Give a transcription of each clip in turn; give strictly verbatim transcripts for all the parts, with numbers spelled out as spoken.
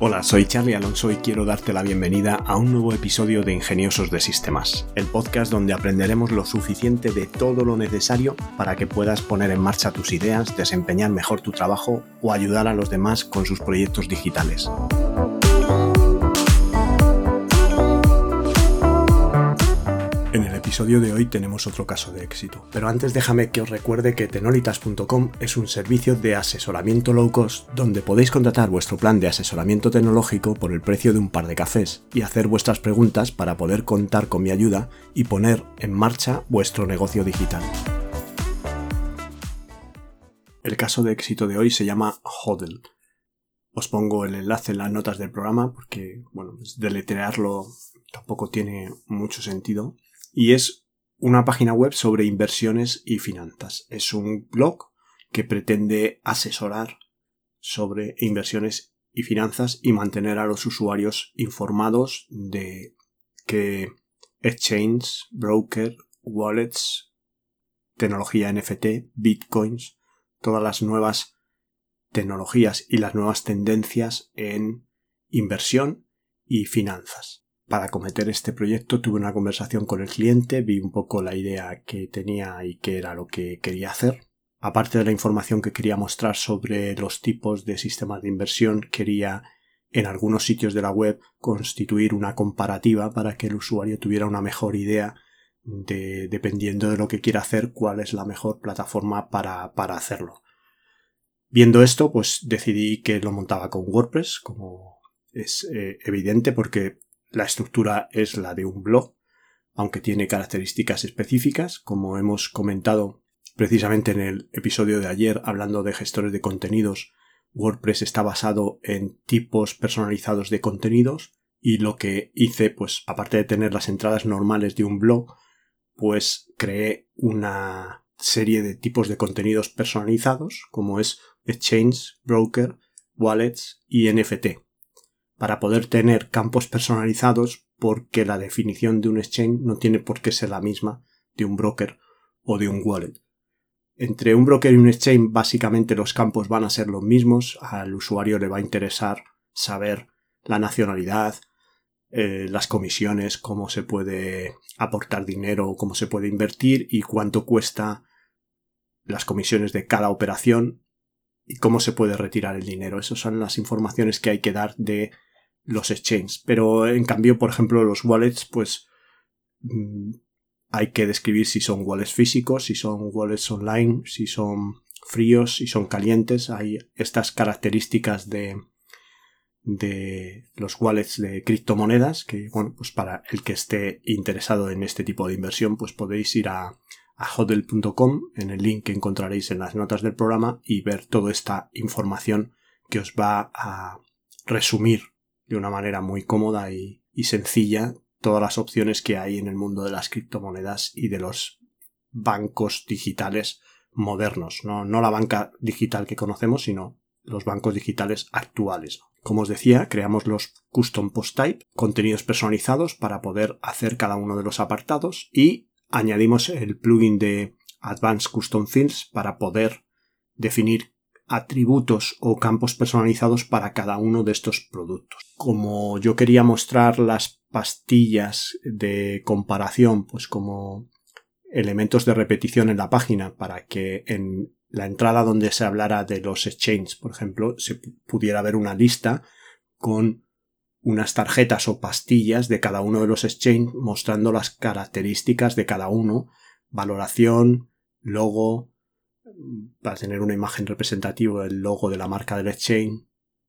Hola, soy Charlie Alonso y quiero darte la bienvenida a un nuevo episodio de Ingeniosos de Sistemas, el podcast donde aprenderemos lo suficiente de todo lo necesario para que puedas poner en marcha tus ideas, desempeñar mejor tu trabajo o ayudar a los demás con sus proyectos digitales. En el episodio de hoy tenemos otro caso de éxito, pero antes déjame que os recuerde que tenolitas punto com es un servicio de asesoramiento low cost donde podéis contratar vuestro plan de asesoramiento tecnológico por el precio de un par de cafés y hacer vuestras preguntas para poder contar con mi ayuda y poner en marcha vuestro negocio digital. El caso de éxito de hoy se llama Hodl. Os pongo el enlace en las notas del programa porque, bueno, deletrearlo tampoco tiene mucho sentido. Y es una página web sobre inversiones y finanzas. Es un blog que pretende asesorar sobre inversiones y finanzas y mantener a los usuarios informados de qué exchange, broker, wallets, tecnología N F T, bitcoins, todas las nuevas tecnologías y las nuevas tendencias en inversión y finanzas. Para acometer este proyecto tuve una conversación con el cliente, vi un poco la idea que tenía y qué era lo que quería hacer. Aparte de la información que quería mostrar sobre los tipos de sistemas de inversión, quería en algunos sitios de la web constituir una comparativa para que el usuario tuviera una mejor idea de, dependiendo de lo que quiera hacer, cuál es la mejor plataforma para, para hacerlo. Viendo esto, pues decidí que lo montaba con WordPress, como es eh, evidente porque la estructura es la de un blog, aunque tiene características específicas, como hemos comentado precisamente en el episodio de ayer hablando de gestores de contenidos. WordPress está basado en tipos personalizados de contenidos y lo que hice, pues aparte de tener las entradas normales de un blog, pues creé una serie de tipos de contenidos personalizados, como es exchange, broker, wallets y N F T. Para poder tener campos personalizados porque la definición de un exchange no tiene por qué ser la misma de un broker o de un wallet. Entre un broker y un exchange básicamente los campos van a ser los mismos, al usuario le va a interesar saber la nacionalidad, eh, las comisiones, cómo se puede aportar dinero, cómo se puede invertir y cuánto cuesta las comisiones de cada operación y cómo se puede retirar el dinero. Esas son las informaciones que hay que dar de los exchanges, pero en cambio, por ejemplo, los wallets, pues mmm, hay que describir si son wallets físicos, si son wallets online, si son fríos, si son calientes. Hay estas características de, de los wallets de criptomonedas que, bueno, pues para el que esté interesado en este tipo de inversión, pues podéis ir a, a hodl punto com en el link que encontraréis en las notas del programa y ver toda esta información que os va a resumir de una manera muy cómoda y, y sencilla todas las opciones que hay en el mundo de las criptomonedas y de los bancos digitales modernos. No, no la banca digital que conocemos, sino los bancos digitales actuales. Como os decía, creamos los custom post type, contenidos personalizados para poder hacer cada uno de los apartados y añadimos el plugin de Advanced Custom Fields para poder definir atributos o campos personalizados para cada uno de estos productos. Como yo quería mostrar las pastillas de comparación, pues como elementos de repetición en la página para que en la entrada donde se hablara de los exchanges, por ejemplo, se pudiera ver una lista con unas tarjetas o pastillas de cada uno de los exchanges mostrando las características de cada uno, valoración, logo, para tener una imagen representativa del logo de la marca del exchange,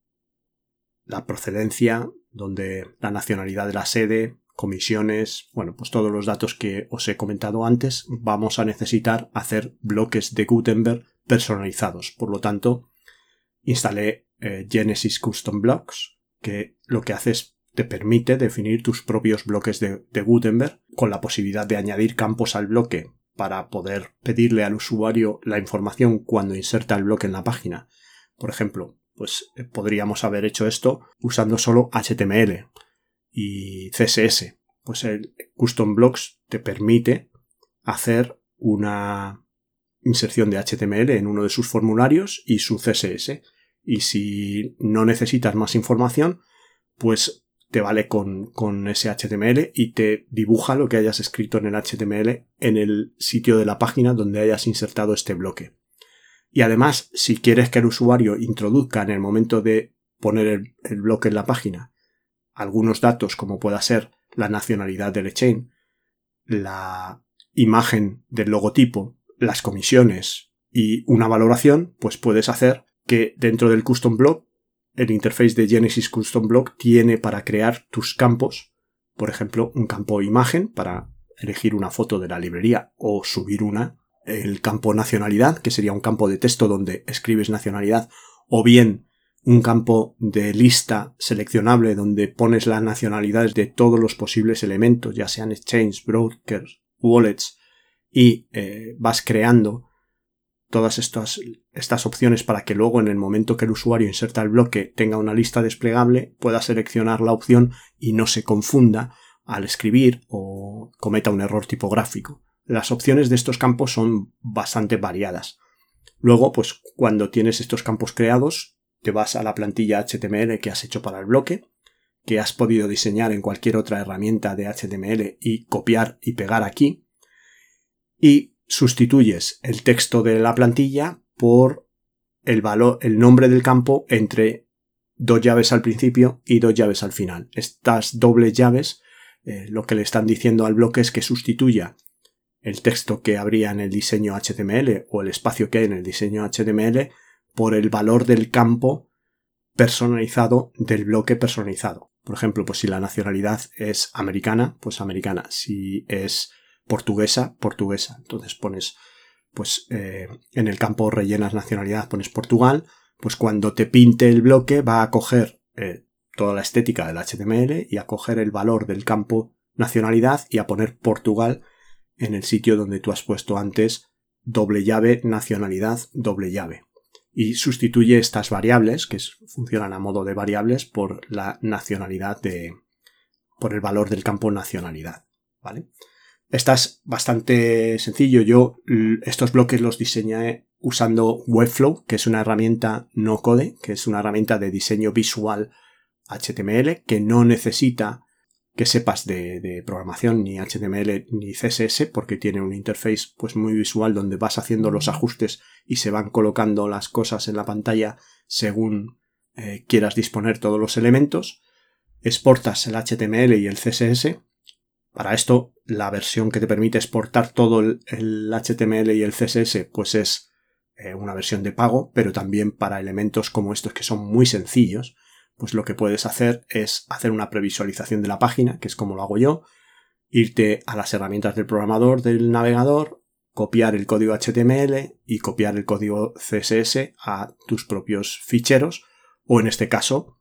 la procedencia, donde la nacionalidad de la sede, comisiones, bueno, pues todos los datos que os he comentado antes. Vamos a necesitar hacer bloques de Gutenberg personalizados. Por lo tanto, instalé eh, Genesis Custom Blocks, que lo que hace es te permite definir tus propios bloques de, de Gutenberg con la posibilidad de añadir campos al bloque para poder pedirle al usuario la información cuando inserta el bloque en la página. Por ejemplo, pues eh, podríamos haber hecho esto usando solo H T M L y C S S. Pues el Custom Blocks te permite hacer una inserción de H T M L en uno de sus formularios y su C S S. Y si no necesitas más información, pues te vale con, con ese H T M L y te dibuja lo que hayas escrito en el H T M L en el sitio de la página donde hayas insertado este bloque. Y además, si quieres que el usuario introduzca en el momento de poner el, el bloque en la página algunos datos como pueda ser la nacionalidad del exchange, la imagen del logotipo, las comisiones y una valoración, pues puedes hacer que dentro del custom block, el interface de Genesis Custom Block tiene para crear tus campos, por ejemplo, un campo imagen para elegir una foto de la librería o subir una, el campo nacionalidad, que sería un campo de texto donde escribes nacionalidad, o bien un campo de lista seleccionable donde pones las nacionalidades de todos los posibles elementos, ya sean exchange, brokers, wallets, y eh, vas creando todas estas, estas opciones para que luego en el momento que el usuario inserta el bloque tenga una lista desplegable, pueda seleccionar la opción y no se confunda al escribir o cometa un error tipográfico. Las opciones de estos campos son bastante variadas. Luego, pues cuando tienes estos campos creados, te vas a la plantilla H T M L que has hecho para el bloque, que has podido diseñar en cualquier otra herramienta de H T M L y copiar y pegar aquí, y sustituyes el texto de la plantilla por el valor, el nombre del campo entre dos llaves al principio y dos llaves al final. Estas dobles llaves, eh, lo que le están diciendo al bloque es que sustituya el texto que habría en el diseño H T M L o el espacio que hay en el diseño H T M L por el valor del campo personalizado del bloque personalizado. Por ejemplo, pues si la nacionalidad es americana, pues americana. Si es portuguesa, portuguesa. Entonces pones, pues eh, en el campo rellenas nacionalidad, pones Portugal, pues cuando te pinte el bloque va a coger eh, toda la estética del H T M L y a coger el valor del campo nacionalidad y a poner Portugal en el sitio donde tú has puesto antes doble llave nacionalidad, doble llave. Y sustituye estas variables, que es, funcionan a modo de variables, por la nacionalidad de, por el valor del campo nacionalidad, ¿vale? Esta es bastante sencillo. Yo estos bloques los diseñé usando Webflow, que es una herramienta no code, que es una herramienta de diseño visual H T M L, que no necesita que sepas de, de programación ni H T M L ni C S S, porque tiene un interface pues muy visual donde vas haciendo los ajustes y se van colocando las cosas en la pantalla según eh, quieras disponer todos los elementos. Exportas el H T M L y el C S S. Para esto, la versión que te permite exportar todo el, el H T M L y el C S S pues es eh, una versión de pago, pero también para elementos como estos que son muy sencillos, pues lo que puedes hacer es hacer una previsualización de la página, que es como lo hago yo, irte a las herramientas del programador del navegador, copiar el código H T M L y copiar el código C S S a tus propios ficheros, o en este caso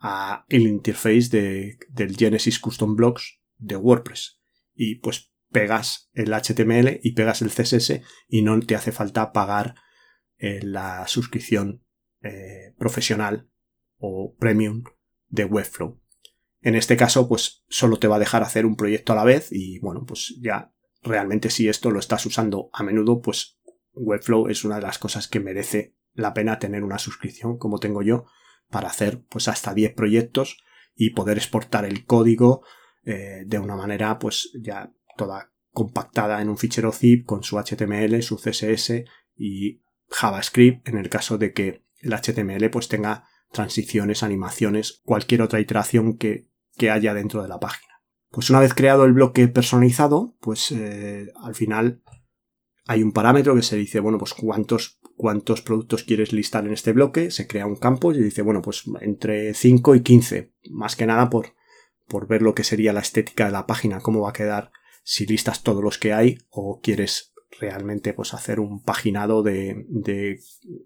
a el interface de, del Genesis Custom Blocks de WordPress, y pues pegas el H T M L y pegas el C S S y no te hace falta pagar eh, la suscripción eh, profesional o premium de Webflow. En este caso, pues solo te va a dejar hacer un proyecto a la vez y bueno, pues ya realmente si esto lo estás usando a menudo, pues Webflow es una de las cosas que merece la pena tener una suscripción como tengo yo para hacer pues hasta diez proyectos y poder exportar el código eh, de una manera pues ya toda compactada en un fichero zip con su H T M L, su C S S y JavaScript en el caso de que el H T M L pues tenga transiciones, animaciones, cualquier otra iteración que, que haya dentro de la página. Pues una vez creado el bloque personalizado, pues eh, al final hay un parámetro que se dice, bueno, pues cuántos, cuántos productos quieres listar en este bloque, se crea un campo y dice, bueno, pues entre cinco y quince, más que nada por, por ver lo que sería la estética de la página, cómo va a quedar si listas todos los que hay o quieres realmente pues hacer un paginado de, de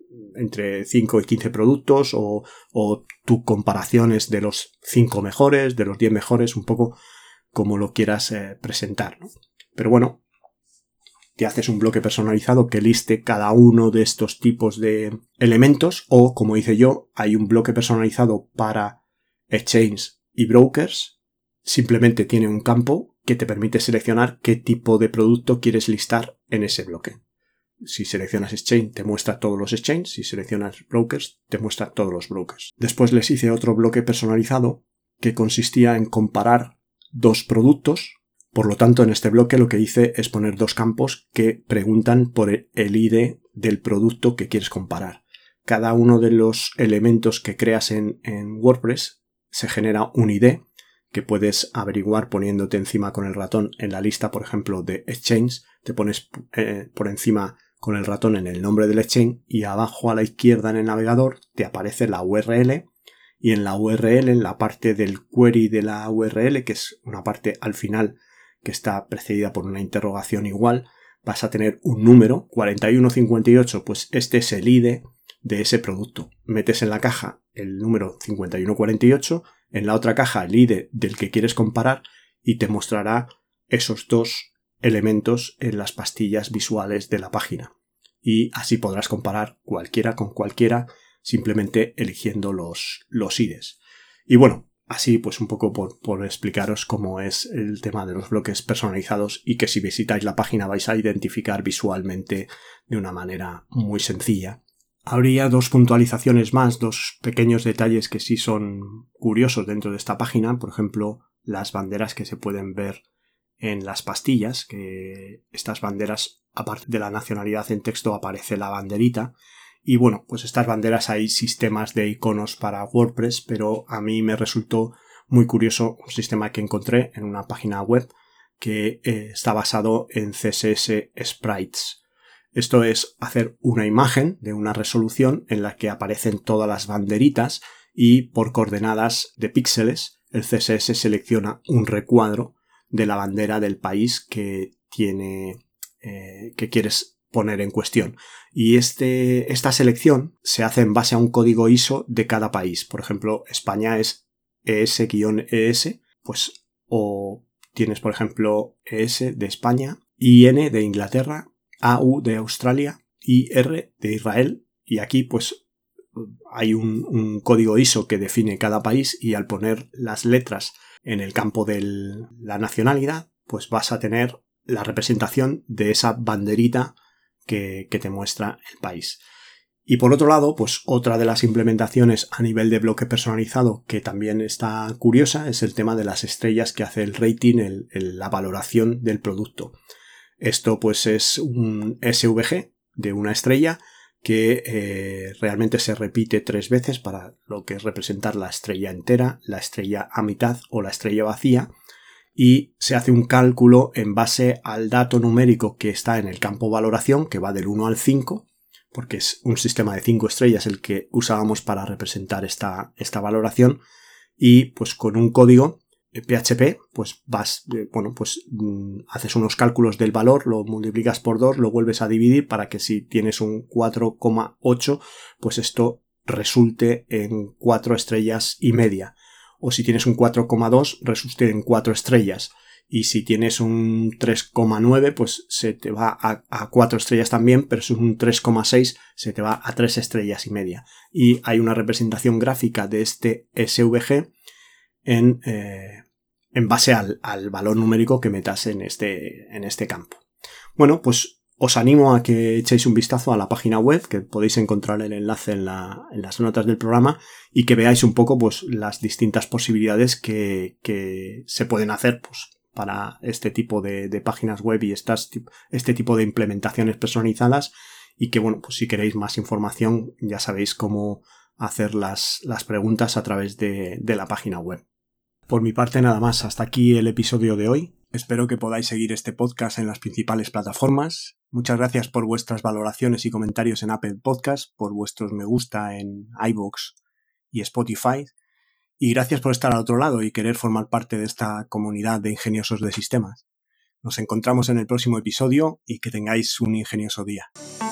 entre cinco y quince productos o, o tu comparaciones de los cinco mejores, de los diez mejores, un poco como lo quieras eh, presentar, ¿no? Pero bueno, te haces un bloque personalizado que liste cada uno de estos tipos de elementos o, como hice yo, hay un bloque personalizado para exchange y brokers. Simplemente tiene un campo que te permite seleccionar qué tipo de producto quieres listar en ese bloque. Si seleccionas exchange te muestra todos los exchanges, si seleccionas brokers te muestra todos los brokers. Después les hice otro bloque personalizado que consistía en comparar dos productos. Por lo tanto, en este bloque lo que hice es poner dos campos que preguntan por el I D del producto que quieres comparar. Cada uno de los elementos que creas en, en WordPress se genera un I D que puedes averiguar poniéndote encima con el ratón en la lista, por ejemplo, de exchange. Te pones eh, por encima con el ratón en el nombre del exchange y abajo a la izquierda en el navegador te aparece la U R L, y en la U R L, en la parte del query de la U R L, que es una parte al final que está precedida por una interrogación igual, vas a tener un número, cuarenta y uno cincuenta y ocho, pues este es el I D de ese producto. Metes en la caja el número cincuenta y uno cuarenta y ocho, en la otra caja el I D del que quieres comparar y te mostrará esos dos elementos en las pastillas visuales de la página. Y así podrás comparar cualquiera con cualquiera simplemente eligiendo los, los I Ds. Y bueno, así pues un poco por, por explicaros cómo es el tema de los bloques personalizados y que si visitáis la página vais a identificar visualmente de una manera muy sencilla. Habría dos puntualizaciones más, dos pequeños detalles que sí son curiosos dentro de esta página. Por ejemplo, las banderas que se pueden ver en las pastillas, que estas banderas, aparte de la nacionalidad en texto, aparece la banderita. Y bueno, pues estas banderas hay sistemas de iconos para WordPress, pero a mí me resultó muy curioso un sistema que encontré en una página web que eh, está basado en C S S Sprites. Esto es hacer una imagen de una resolución en la que aparecen todas las banderitas y por coordenadas de píxeles el C S S selecciona un recuadro de la bandera del país que tiene eh, que quieres poner en cuestión. Y este, esta selección se hace en base a un código I S O de cada país. Por ejemplo, España es E S E S, pues o tienes por ejemplo E S de España, I N de Inglaterra, A U de Australia, I R de Israel, y aquí pues hay un, un código I S O que define cada país, y al poner las letras en el campo de la nacionalidad pues vas a tener la representación de esa banderita que, que te muestra el país. Y por otro lado, pues otra de las implementaciones a nivel de bloque personalizado que también está curiosa es el tema de las estrellas que hace el rating, el, el, la valoración del producto. Esto pues es un S V G de una estrella que eh, realmente se repite tres veces para lo que es representar la estrella entera, la estrella a mitad o la estrella vacía, y se hace un cálculo en base al dato numérico que está en el campo valoración, que va del uno al cinco, porque es un sistema de cinco estrellas el que usábamos para representar esta, esta valoración, y pues con un código P H P, pues vas, bueno, pues mmm, haces unos cálculos del valor, lo multiplicas por dos, lo vuelves a dividir para que si tienes un cuatro coma ocho, pues esto resulte en cuatro estrellas y media. O si tienes un cuatro coma dos, resulte en cuatro estrellas. Y si tienes un tres coma nueve, pues se te va a, a cuatro estrellas también, pero si es un tres coma seis, se te va a tres estrellas y media. Y hay una representación gráfica de este S V G en, eh, en base al, al valor numérico que metas en este, en este campo. Bueno, pues os animo a que echéis un vistazo a la página web, que podéis encontrar el enlace en, la, en las notas del programa, y que veáis un poco pues las distintas posibilidades que, que se pueden hacer pues para este tipo de, de páginas web y estas, este tipo de implementaciones personalizadas, y que bueno, pues si queréis más información ya sabéis cómo hacer las, las preguntas a través de, de la página web. Por mi parte nada más, hasta aquí el episodio de hoy. Espero que podáis seguir este podcast en las principales plataformas. Muchas gracias por vuestras valoraciones y comentarios en Apple Podcast, por vuestros me gusta en iVoox y Spotify. Y gracias por estar al otro lado y querer formar parte de esta comunidad de ingeniosos de sistemas. Nos encontramos en el próximo episodio y que tengáis un ingenioso día.